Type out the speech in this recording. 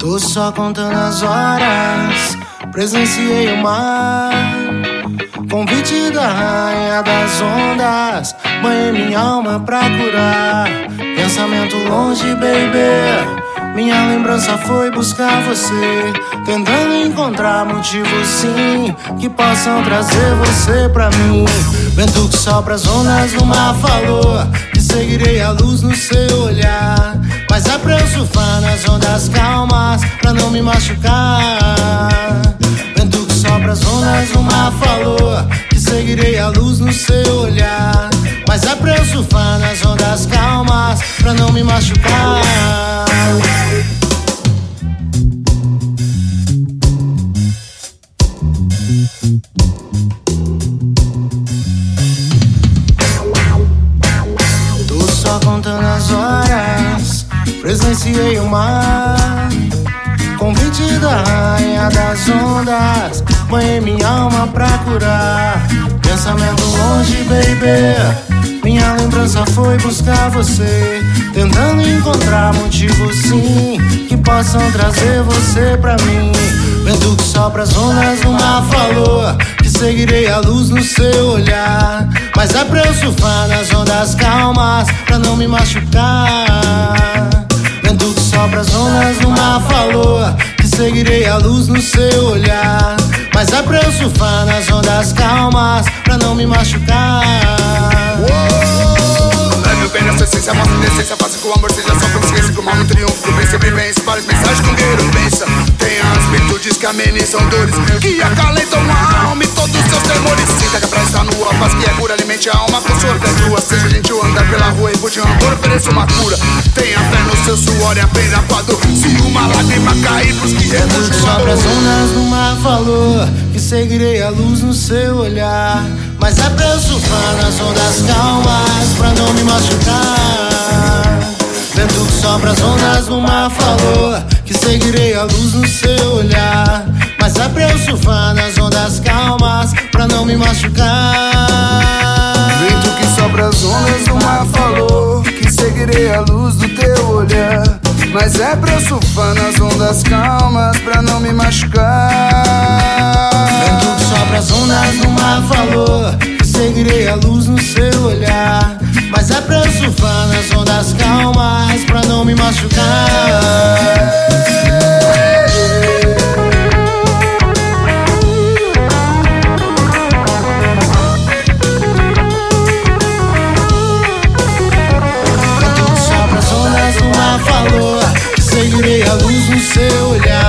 Tô só contando as horas, presenciei o mar. Convite da rainha das ondas, banhei minha alma pra curar. Pensamento longe, baby, minha lembrança foi buscar você, tentando encontrar motivos sim que possam trazer você pra mim. Vento que sopra as ondas no mar falou que seguirei a luz no seu olhar, mas é pra eu surfar nas ondas calmas pra não me machucar. Vento que sopra as ondas no mar falou que seguirei a luz no seu olhar, mas é pra eu surfar nas ondas calmas pra não me machucar. Tô só contando as horas, presenciei o mar. Convite da rainha das ondas, banhei minha alma pra curar. Pensamento longe, baby, minha lembrança foi buscar você, tentando encontrar motivos sim que possam trazer você pra mim. Vento que sopra as ondas no mar falou que seguirei a luz no seu olhar, mas é pra eu surfar nas ondas calmas pra não me machucar. Vento que sopra as ondas no mar falou que seguirei a luz no seu olhar, mas é pra eu surfar nas ondas calmas pra não me machucar. Leve o bem na sua essência, mostra decência, faça que o amor seja só consciência, que o mal no triunfo do bem sempre vence. Várias mensagens que um guerreiro pensa, tenha as virtudes que amenizam dores, que acalentam a alma e todos os seus temores. Sinta que a praia está nua, paz que é cura, alimente a alma com sua tua. Seja gentil andar pela rua e pude amor, ofereça uma cura. Tenha fé no seu suor e aprenda a dor. Se uma lágrima cair pros que repuxam sopra as ondas no mar falou que seguirei a luz no seu olhar, mas é pra eu surfar nas ondas calmas pra não me machucar. Vento que sopra as ondas no mar falou que seguirei a luz no seu olhar, mas é pra eu surfar nas ondas calmas pra não me machucar. Vento que sopra as ondas no mar falou que seguirei a luz do teu olhar, mas é pra eu surfar nas ondas calmas pra não me machucar. Vento que sopra as ondas no mar falou que seguirei a luz no seu olhar, mas é pra eu surfar nas ondas calmas pra não me machucar. Vento que sopra as ondas no mar falou que seguirei a luz no seu olhar,